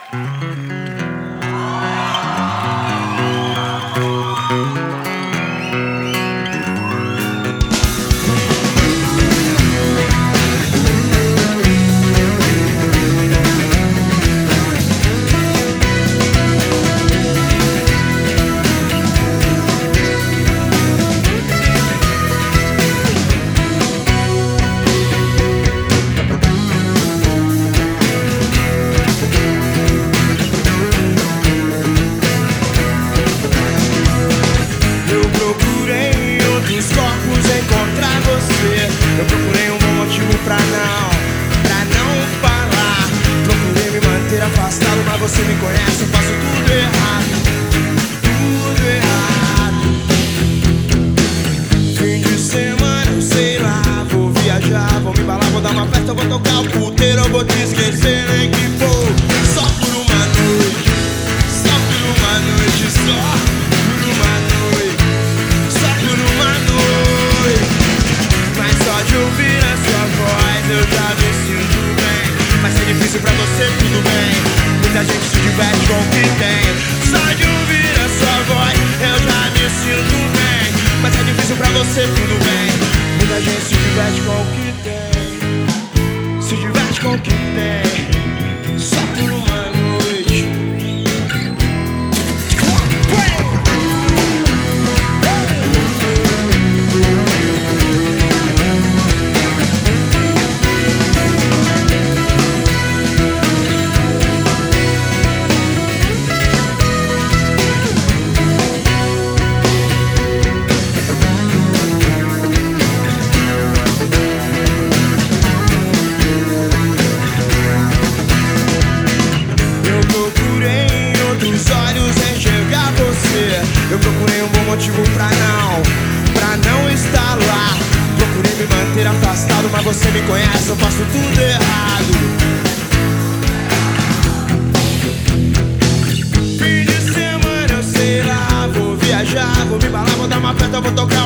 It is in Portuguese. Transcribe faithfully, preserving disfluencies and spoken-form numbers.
Eu procurei um bom motivo pra não, pra não falar. Procurei me manter afastado, mas você me conhece, eu faço tudo errado, tudo errado. Fim de semana, eu sei lá, vou viajar, vou me embalar, vou dar uma festa, vou tocar o puteiro, eu vou te esquecer, nem que for só por uma noite, só por uma noite, só por uma noite, só por uma noite. Mas só de ouvir a sua voz eu já me sinto bem. Mas se é difícil pra você, tudo bem, muita gente se diverte com o que tem. Só de ouvir a sua voz eu já me sinto bem. Mas se é difícil pra você, tudo bem, muita gente se diverte com o que tem. Se diverte com o que tem, só por uma noite. Eu procurei um bom motivo pra não, pra não estar lá. Procurei me manter afastado, mas você me conhece, eu faço tudo errado. Fim de semana, eu sei lá, vou viajar, vou me embalar, vou dar uma festa, vou tocar